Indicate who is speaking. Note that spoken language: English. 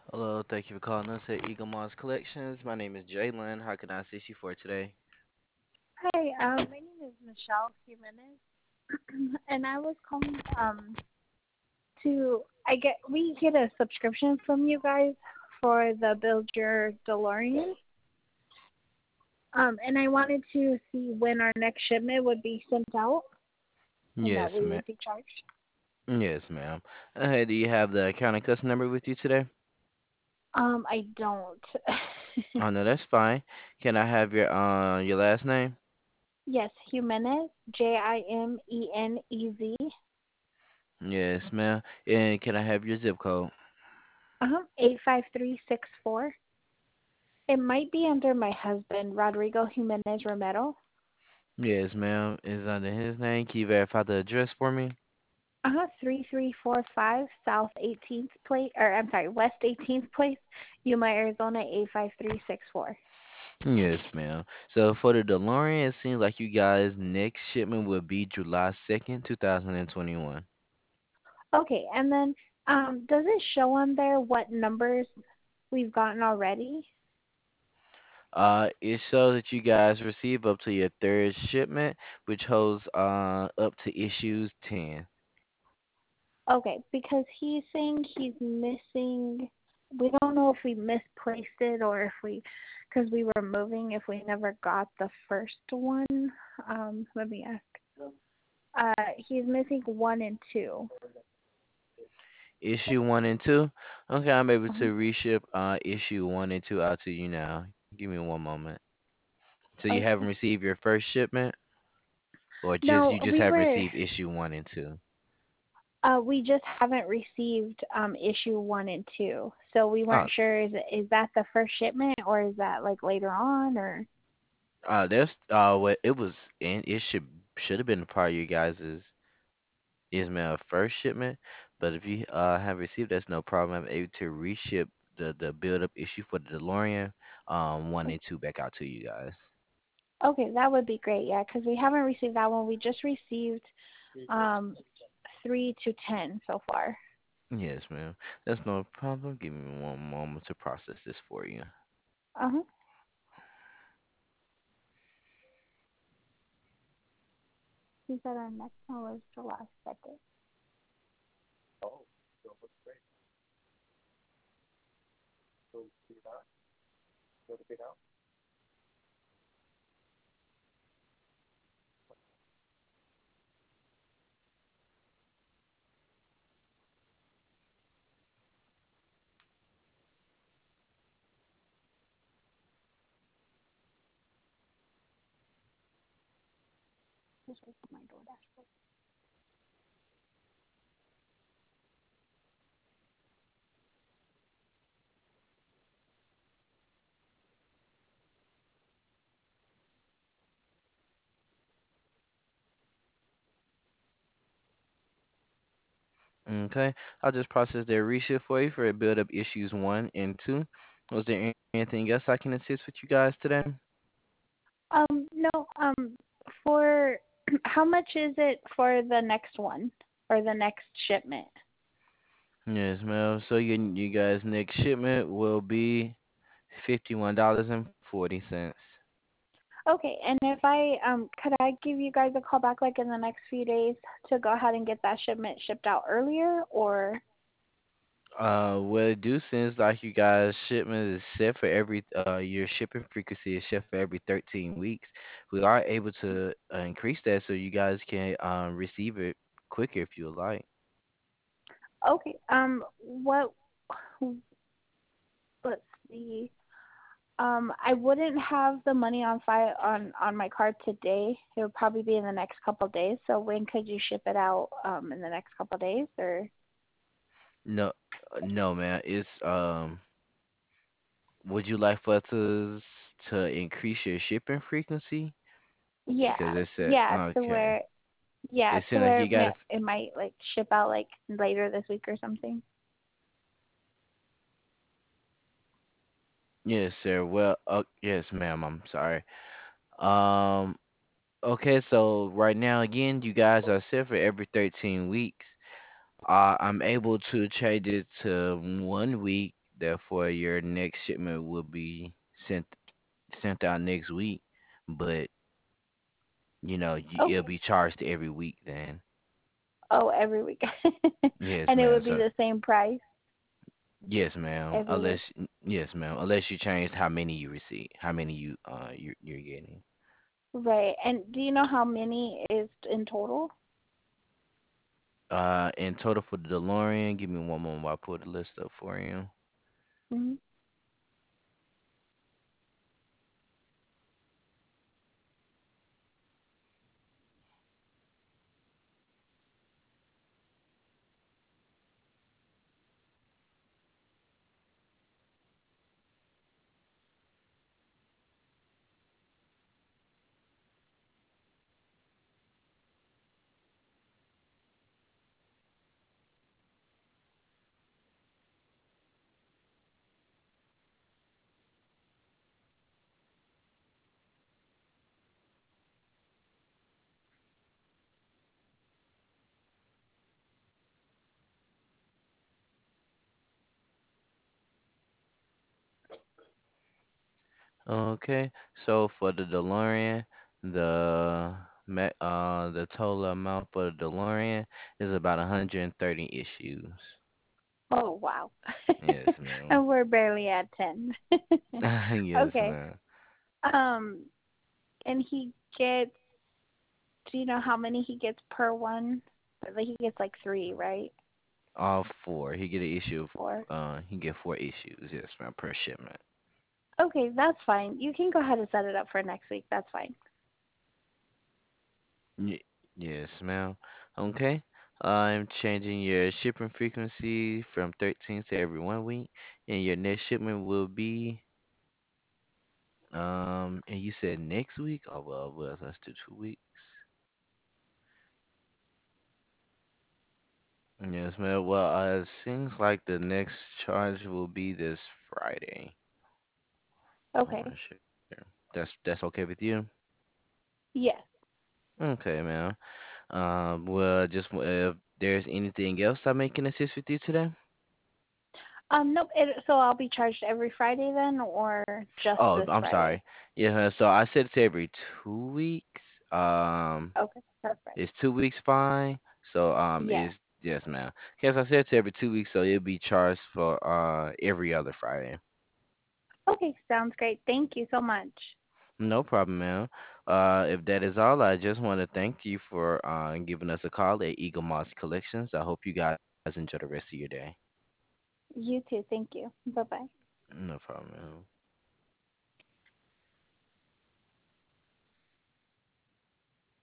Speaker 1: Hello, thank you for calling us at Eagle Moss Collections. My name is Jalen. How can I assist you for today?
Speaker 2: Hi, my name is Michelle Jimenez, and I was calling to we get a subscription from you guys for the Build Your DeLorean, and I wanted to see when our next shipment would be sent out and that
Speaker 1: Yes,
Speaker 2: we
Speaker 1: ma'am.
Speaker 2: would be charged.
Speaker 1: Yes, ma'am. Do you have the account and customer number with you today?
Speaker 2: I don't.
Speaker 1: Oh no, that's fine. Can I have your last name?
Speaker 2: Yes, Jimenez, Jimenez.
Speaker 1: 'Ma'am. And can I have your zip code?
Speaker 2: 85364. It might be under my husband, Rodrigo Jimenez Romero.
Speaker 1: Yes, ma'am. Is under his name. Can you verify the address for me?
Speaker 2: 3345 South 18th Place, or I'm sorry, West 18th Place, Yuma, Arizona 85364.
Speaker 1: Yes, ma'am. So for the DeLorean, it seems like you guys' next shipment will be July 2nd, 2021.
Speaker 2: Okay, and then does it show on there what numbers we've gotten already?
Speaker 1: It shows that you guys receive up to your third shipment, which holds up to issues 10.
Speaker 2: Okay, because he's saying he's missing. We don't know if we misplaced it or if because we were moving, if we never got the first one. Let me ask. He's missing one and two.
Speaker 1: Issue 1 and 2. Okay, I'm able
Speaker 2: Uh-huh.
Speaker 1: to reship issue 1 and 2 out to you now. Give me one moment. So you haven't
Speaker 2: Okay.
Speaker 1: received your first shipment, or just
Speaker 2: No,
Speaker 1: you just
Speaker 2: we
Speaker 1: have
Speaker 2: were.
Speaker 1: received issue 1 and 2?
Speaker 2: We just haven't received issue one and two, so we
Speaker 1: Oh,
Speaker 2: weren't sure. Is that the first shipment or is that like later on or?
Speaker 1: that's what it was in. It should have been a part of you guys's Ismail first shipment, but if you have received, that's no problem. I'm able to reship the build up issue for the DeLorean 1 and 2 back out to you guys.
Speaker 2: Okay, that would be great. Yeah, because we haven't received that one. We just received um 3 to 10 so far.
Speaker 1: Yes, ma'am. That's no problem. Give me one moment to process this for you.
Speaker 2: Uh huh. He said our next one was July 2nd. Just wait for my DoorDash.
Speaker 1: Okay, I'll just process their reship for you for a build up issues 1 and 2. Was there anything else I can assist with you guys today?
Speaker 2: No. For how much is it for the next one or the next shipment?
Speaker 1: Yes, ma'am. So you guys' next shipment will be $51.40.
Speaker 2: Okay, and if could I give you guys a call back like in the next few days to go ahead and get that shipment shipped out earlier, or?
Speaker 1: Well, it do seems like you guys' shipment is set for your shipping frequency is set for every 13 weeks. We are able to increase that so you guys can receive it quicker if you would like.
Speaker 2: Okay, let's see. I wouldn't have the money on file on my card today. It would probably be in the next couple of days. So when could you ship it out? In the next couple of days, or?
Speaker 1: No, no, man. Would you like for us to increase your shipping frequency? Because
Speaker 2: Yeah,
Speaker 1: it said,
Speaker 2: yeah, to
Speaker 1: okay.
Speaker 2: where, yeah,
Speaker 1: It
Speaker 2: to
Speaker 1: seems like
Speaker 2: where
Speaker 1: you got to.
Speaker 2: it might like ship out like later this week or something.
Speaker 1: Yes, sir. Well, yes, ma'am. I'm sorry. Um, okay, so right now, again, you guys are set for every 13 weeks. I'm able to change it to 1 week Therefore, your next shipment will be sent out next week, but it'll
Speaker 2: Okay.
Speaker 1: be charged every week then.
Speaker 2: Oh, every week.
Speaker 1: Yes,
Speaker 2: And it
Speaker 1: ma'am.
Speaker 2: would be
Speaker 1: So
Speaker 2: the same price
Speaker 1: yes, ma'am.
Speaker 2: every week.
Speaker 1: Yes, ma'am. Unless you changed how many you receive, how many you're getting.
Speaker 2: Right. And do you know how many is in total?
Speaker 1: In total for the DeLorean, give me one moment while I pull the list up for you.
Speaker 2: Hmm.
Speaker 1: Okay, so for the DeLorean, the total amount for the DeLorean is about 130 issues.
Speaker 2: Oh, wow.
Speaker 1: Yes, ma'am.
Speaker 2: And we're barely at 10.
Speaker 1: Yes,
Speaker 2: Okay.
Speaker 1: ma'am.
Speaker 2: Um, and he gets, do you know how many he gets per one? Like he gets like three, right?
Speaker 1: All four. He get an issue of
Speaker 2: Four.
Speaker 1: he get four issues, yes, ma'am, per shipment.
Speaker 2: Okay, that's fine. You can go ahead and set it up for next week. That's fine.
Speaker 1: Y- yes, ma'am. Okay. I'm changing your shipping frequency from 13 to every 1 week, and your next shipment will be and you said next week? Oh well, let's do 2 weeks. Yes, ma'am. Well, it seems like the next charge will be this Friday. I
Speaker 2: Okay.
Speaker 1: want to share. That's okay with you?
Speaker 2: Yes.
Speaker 1: Okay, ma'am. Well, if there's anything else I can assist with you today?
Speaker 2: Nope. So I'll be charged every Friday then, or just
Speaker 1: Oh,
Speaker 2: this
Speaker 1: I'm
Speaker 2: Friday?
Speaker 1: sorry. Yeah, so I said it's every 2 weeks.
Speaker 2: Okay, perfect.
Speaker 1: Is 2 weeks fine? So
Speaker 2: Yes.
Speaker 1: is yes, ma'am. Yes, I said it's every 2 weeks, so it'll be charged for every other Friday.
Speaker 2: Okay, sounds great. Thank you so much.
Speaker 1: No problem, ma'am. If that is all, I just want to thank you for giving us a call at Eagle Moss Collections. I hope you guys enjoy the rest of your day.
Speaker 2: You too. Thank you. Bye bye.
Speaker 1: No problem, ma'am.